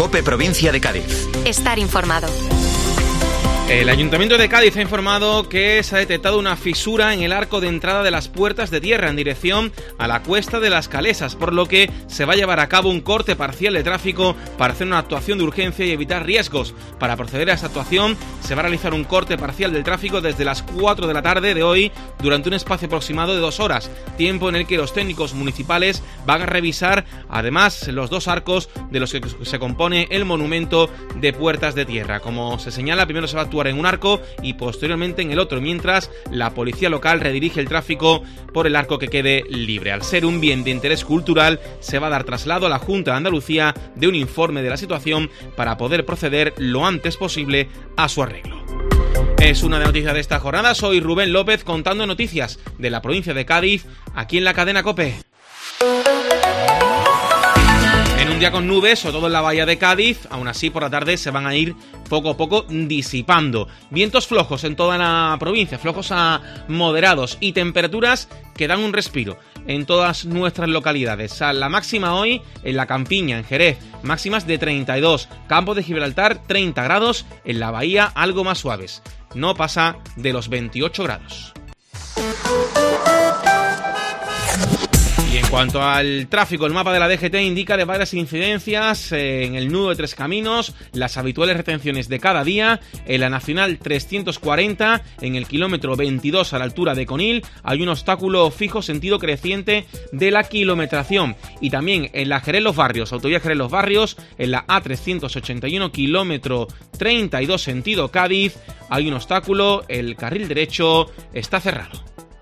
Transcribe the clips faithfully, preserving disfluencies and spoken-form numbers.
COPE Provincia de Cádiz. Estar informado. El Ayuntamiento de Cádiz ha informado que se ha detectado una fisura en el arco de entrada de las Puertas de Tierra en dirección a la Cuesta de las Calesas, por lo que se va a llevar a cabo un corte parcial de tráfico para hacer una actuación de urgencia y evitar riesgos. Para proceder a esta actuación se va a realizar un corte parcial del tráfico desde las cuatro de la tarde de hoy durante un espacio aproximado de dos horas, tiempo en el que los técnicos municipales van a revisar además los dos arcos de los que se compone el monumento de Puertas de Tierra. Como se señala, primero se va a actuar en un arco y posteriormente en el otro, mientras la policía local redirige el tráfico por el arco que quede libre. Al ser un bien de interés cultural, se va a dar traslado a la Junta de Andalucía de un informe de la situación para poder proceder lo antes posible a su arreglo. Es una de las noticias de esta jornada. Soy Rubén López contando noticias de la provincia de Cádiz aquí en la cadena COPE. Un día con nubes, sobre todo en la bahía de Cádiz, aún así por la tarde se van a ir poco a poco disipando. Vientos flojos en toda la provincia, flojos a moderados y temperaturas que dan un respiro en todas nuestras localidades. A la máxima hoy en la Campiña, en Jerez, máximas de treinta y dos, Campo de Gibraltar treinta grados, en la bahía algo más suaves, no pasa de los veintiocho grados. Y en cuanto al tráfico, el mapa de la D G T indica de varias incidencias en el nudo de Tres Caminos, las habituales retenciones de cada día. En la Nacional trescientos cuarenta, en el kilómetro veintidós a la altura de Conil, hay un obstáculo fijo sentido creciente de la kilometración. Y también en la Jerez Los Barrios, autovía Jerez Los Barrios, en la A trescientos ochenta y uno, kilómetro treinta y dos sentido Cádiz, hay un obstáculo, el carril derecho está cerrado.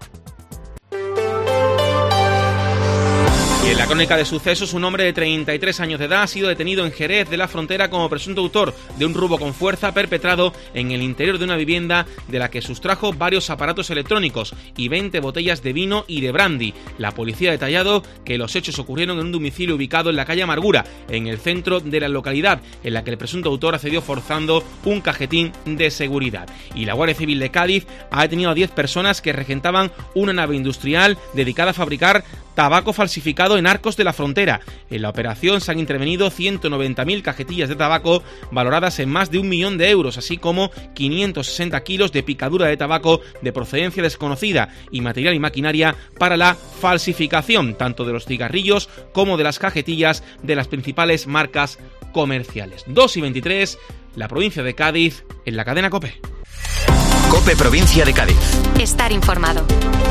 Y en la crónica de sucesos, un hombre de treinta y tres años de edad ha sido detenido en Jerez de la Frontera como presunto autor de un robo con fuerza perpetrado en el interior de una vivienda de la que sustrajo varios aparatos electrónicos y veinte botellas de vino y de brandy. La policía ha detallado que los hechos ocurrieron en un domicilio ubicado en la calle Amargura, en el centro de la localidad, en la que el presunto autor accedió forzando un cajetín de seguridad. Y la Guardia Civil de Cádiz ha detenido a diez personas que regentaban una nave industrial dedicada a fabricar tabaco falsificado en Arcos de la Frontera. En la operación se han intervenido ciento noventa mil cajetillas de tabaco valoradas en más de un millón de euros, así como quinientos sesenta kilos de picadura de tabaco de procedencia desconocida y material y maquinaria para la falsificación, tanto de los cigarrillos como de las cajetillas de las principales marcas comerciales. dos y veintitrés, la provincia de Cádiz, en la cadena COPE. COPE Provincia de Cádiz. Estar informado.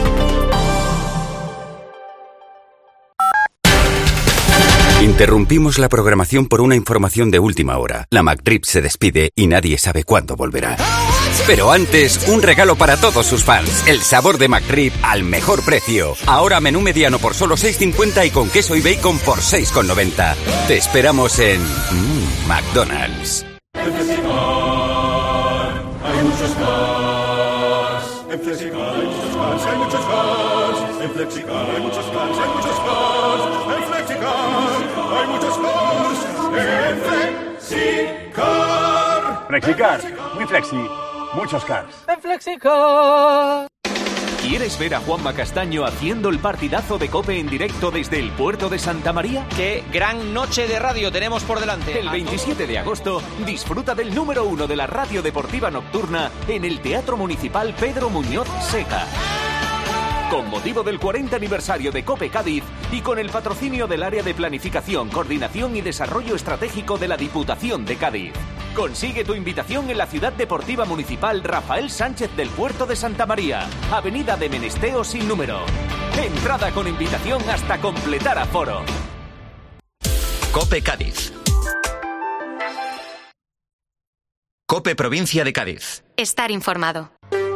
Interrumpimos la programación por una información de última hora. La McDrip se despide y nadie sabe cuándo volverá. Pero antes, un regalo para todos sus fans. El sabor de McDrip al mejor precio. Ahora menú mediano por solo seis cincuenta y con queso y bacon por seis con noventa. Te esperamos en mmm, McDonald's. En Flexicar hay muchos más. En Flexicar hay muchos más, hay muchos más. En Flexicar hay muchos más, hay muchos más. En Flexicar hay muchos más. En Flexicar. Flexicar, muy flexi, muchos cars. En Flexicar. ¿Quieres ver a Juanma Castaño haciendo el partidazo de COPE en directo desde el puerto de Santa María? ¡Qué gran noche de radio tenemos por delante! El veintisiete de agosto, disfruta del número uno de la radio deportiva nocturna en el Teatro Municipal Pedro Muñoz Seca. Con motivo del cuarenta aniversario de COPE Cádiz y con el patrocinio del Área de Planificación, Coordinación y Desarrollo Estratégico de la Diputación de Cádiz. Consigue tu invitación en la Ciudad Deportiva Municipal Rafael Sánchez del Puerto de Santa María, Avenida de Menesteo sin número. Entrada con invitación hasta completar aforo. COPE Cádiz. COPE Provincia de Cádiz. Estar informado.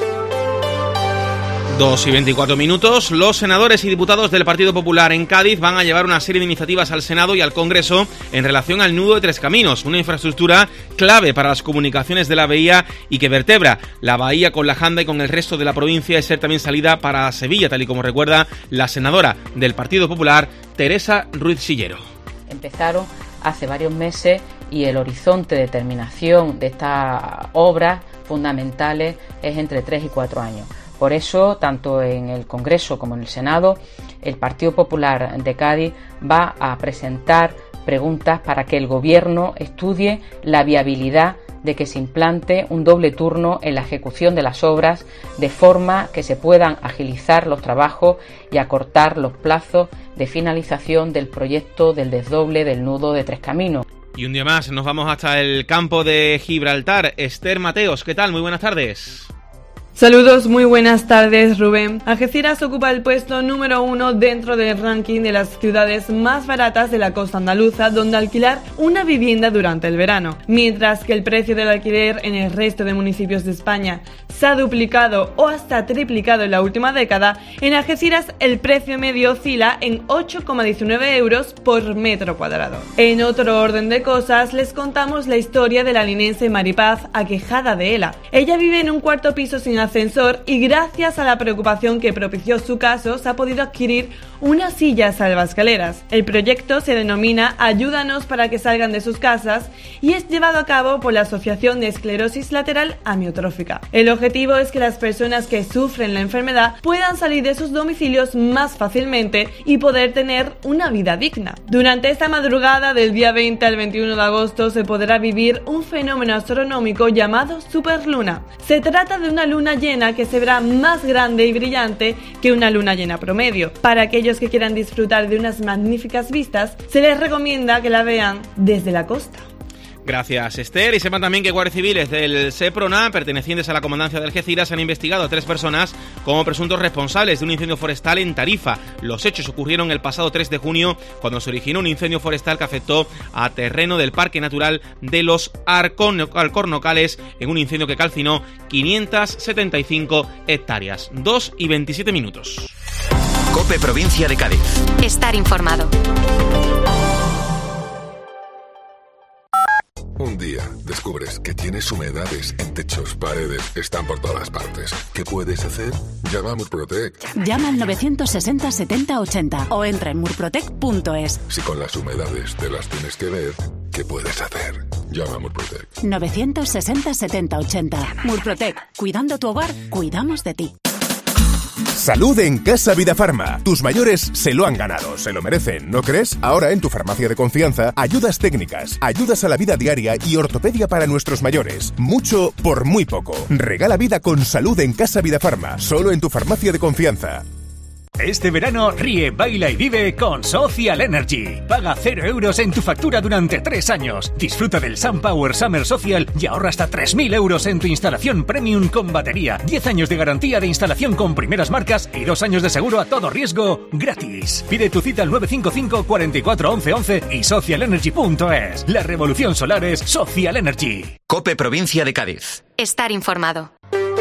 dos y veinticuatro minutos. Los senadores y diputados del Partido Popular en Cádiz van a llevar una serie de iniciativas al Senado y al Congreso en relación al nudo de Tres Caminos, una infraestructura clave para las comunicaciones de la bahía y que vertebra la bahía con la Janda y con el resto de la provincia, y ser también salida para Sevilla, tal y como recuerda la senadora del Partido Popular, Teresa Ruiz Sillero. Empezaron hace varios meses y el horizonte de terminación de estas obras fundamentales es entre tres y cuatro años. Por eso, tanto en el Congreso como en el Senado, el Partido Popular de Cádiz va a presentar preguntas para que el Gobierno estudie la viabilidad de que se implante un doble turno en la ejecución de las obras, de forma que se puedan agilizar los trabajos y acortar los plazos de finalización del proyecto del desdoble del nudo de Tres Caminos. Y un día más nos vamos hasta el campo de Gibraltar. Esther Mateos, ¿qué tal? Muy buenas tardes. Saludos, muy buenas tardes, Rubén. Algeciras ocupa el puesto número uno dentro del ranking de las ciudades más baratas de la costa andaluza donde alquilar una vivienda durante el verano, mientras que el precio del alquiler en el resto de municipios de España se ha duplicado o hasta triplicado en la última década. En Algeciras el precio medio oscila en ocho coma diecinueve euros por metro cuadrado. En otro orden de cosas, les contamos la historia de la linense Maripaz, aquejada de ELA. Ella vive en un cuarto piso sin ascensor y gracias a la preocupación que propició su caso se ha podido adquirir una silla salvaescaleras. El proyecto se denomina Ayúdanos para que salgan de sus casas y es llevado a cabo por la Asociación de Esclerosis Lateral Amiotrófica. El objetivo es que las personas que sufren la enfermedad puedan salir de sus domicilios más fácilmente y poder tener una vida digna. Durante esta madrugada del día veinte al veintiuno de agosto se podrá vivir un fenómeno astronómico llamado superluna. Se trata de una luna llena que se verá más grande y brillante que una luna llena promedio. Para aquellos que quieran disfrutar de unas magníficas vistas, se les recomienda que la vean desde la costa. Gracias, Esther. Y sepan también que guardias civiles del SEPRONA, pertenecientes a la comandancia de Algeciras, han investigado a tres personas como presuntos responsables de un incendio forestal en Tarifa. Los hechos ocurrieron el pasado tres de junio, cuando se originó un incendio forestal que afectó a terreno del Parque Natural de los Alcornocales, en un incendio que calcinó quinientas setenta y cinco hectáreas. dos y veintisiete minutos. COPE Provincia de Cádiz. Estar informado. Un día descubres que tienes humedades en techos, paredes, están por todas partes. ¿Qué puedes hacer? Llama a Murprotec. Llama al novecientos sesenta setenta ochenta o entra en murprotec punto es. Si con las humedades te las tienes que ver, ¿qué puedes hacer? Llama a Murprotec. novecientos sesenta setenta ochenta. Murprotec. Cuidando tu hogar, cuidamos de ti. Salud en Casa Vidafarma. Tus mayores se lo han ganado, se lo merecen, ¿no crees? Ahora en tu farmacia de confianza, ayudas técnicas, ayudas a la vida diaria y ortopedia para nuestros mayores. Mucho por muy poco. Regala vida con salud en Casa Vidafarma, solo en tu farmacia de confianza. Este verano ríe, baila y vive con Social Energy. Paga cero euros en tu factura durante tres años. Disfruta del SunPower Summer Social y ahorra hasta tres mil euros en tu instalación premium con batería. diez años de garantía de instalación con primeras marcas y dos años de seguro a todo riesgo gratis. Pide tu cita al nueve cinco cinco, cuatro cuatro, once once y social energy punto es. La revolución solar es Social Energy. COPE Provincia de Cádiz. Estar informado.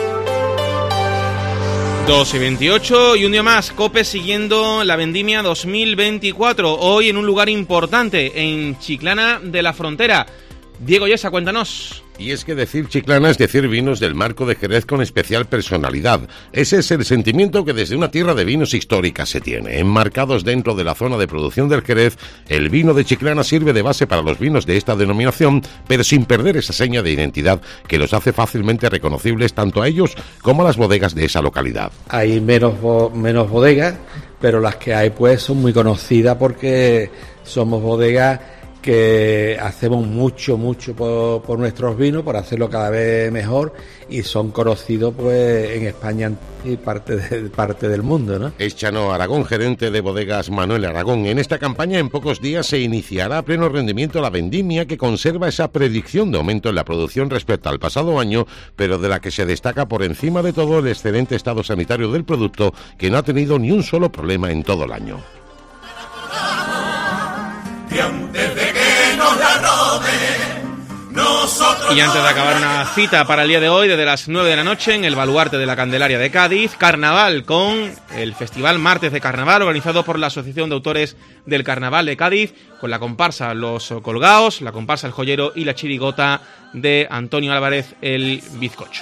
dos y veintiocho y un día más, COPE siguiendo la vendimia dos mil veinticuatro, hoy en un lugar importante, en Chiclana de la Frontera. Diego Yesa, cuéntanos. Y es que decir Chiclana es decir vinos del marco de Jerez con especial personalidad. Ese es el sentimiento que desde una tierra de vinos histórica se tiene. Enmarcados dentro de la zona de producción del Jerez, el vino de Chiclana sirve de base para los vinos de esta denominación, pero sin perder esa seña de identidad que los hace fácilmente reconocibles tanto a ellos como a las bodegas de esa localidad. Hay menos, bo- menos bodegas, pero las que hay pues son muy conocidas porque somos bodegas que hacemos mucho, mucho por, por nuestros vinos, por hacerlo cada vez mejor, y son conocidos pues en España y parte, de, parte del mundo, ¿no? Es Chano Aragón, gerente de bodegas Manuel Aragón. En esta campaña en pocos días se iniciará a pleno rendimiento la vendimia, que conserva esa predicción de aumento en la producción respecto al pasado año, pero de la que se destaca por encima de todo el excelente estado sanitario del producto, que no ha tenido ni un solo problema en todo el año. Y antes de que nos la roben, nosotros... Y antes de acabar una cita para el día de hoy, desde las nueve de la noche, en el Baluarte de la Candelaria de Cádiz, carnaval con el Festival Martes de Carnaval, organizado por la Asociación de Autores del Carnaval de Cádiz, con la comparsa Los Colgaos, la comparsa El Joyero y la chirigota de Antonio Álvarez, el Bizcocho.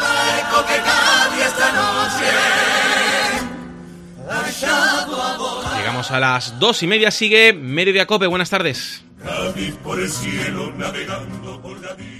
Llegamos a las dos y media, sigue Mediodía Cope. Buenas tardes. Cádiz por el cielo navegando por la vida.